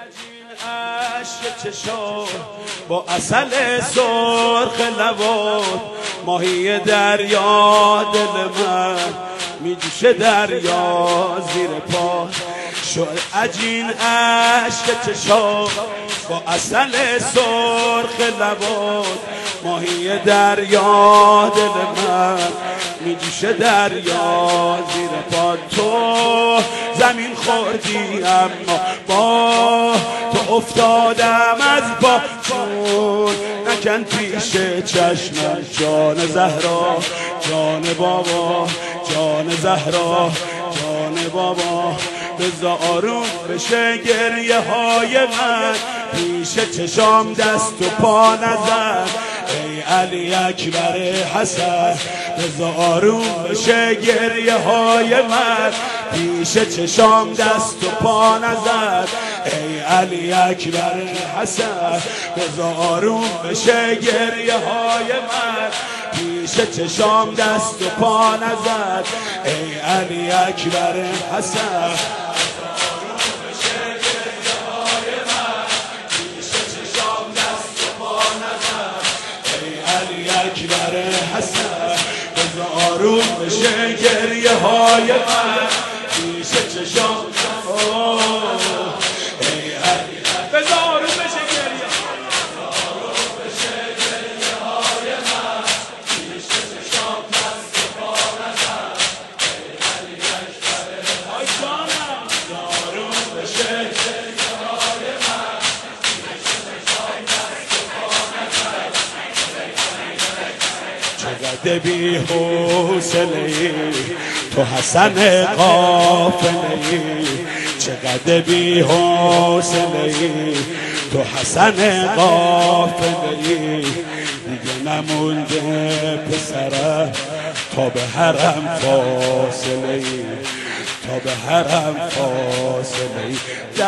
عشق چشم با عسل سرخ لبات، ماهی دریا دل من میجوشه دریا زیر پا. شد عجین عشق چشم با عسل سرخ لبات، ماهی دریا دل من میجوشه دریا زیر پا. تو زمین خوردی اما با تو افتادم از پا، چون نکن پیش چشمم جان زهرا، جان بابا، جان زهرا، جان بابا. بذار آروم بشه گریه های من، پیش چشام دست و پا نزن ای علی اکبر حسن. بذار آروم بشه گریه های من، پیش چشام دست و پا نزن ای علی اکبر حسن. بذار آروم بشه گریه های من، پیش چشام دست و پا نزن ای علی اکبر حسن. اکبر حسن بذار آروم بشه گریه های من، پیش چشام ای علی بذار آروم بشه گریه های من، پیش چشام دست و پا نزن ای علی اکبر حسن. بذار آروم بشه گریه های من، پیش چشام دست و پا نزن. چقدر بی حوصله‌ای تو حسن قافله‌ای، چقدر بی حوصله‌ای تو حسن قافله‌ای. دیگه نمونده پسره تا به حرم فاصله‌ای، تا به حرم فاصله‌ای.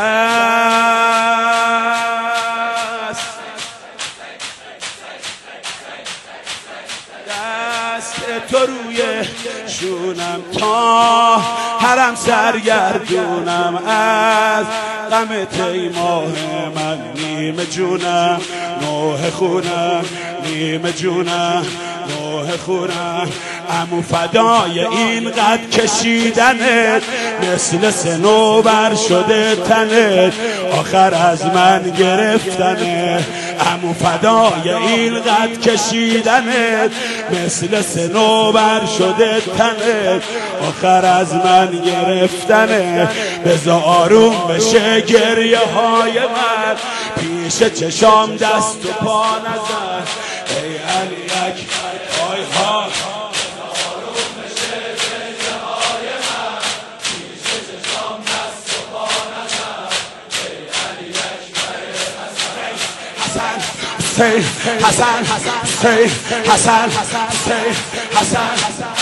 دست تو روی شونم تا حرم سرگردونم، از غم تیماه من نیمه جونم نوح خونم، نیمه جونم نوح خونم. عمو فدای این قد کشیدنت، مثل صنوبر شده تنت، آخر از من گرفتنت. عمو فدای این قد کشیدنت، مثل صنوبر شده تنت، آخر از من گرفتنت. بذار آروم بشه گریه های من، پیش چشام دست و پا نزن ای علی اکبر های ها. Say Hassan, say Hassan, say Hassan.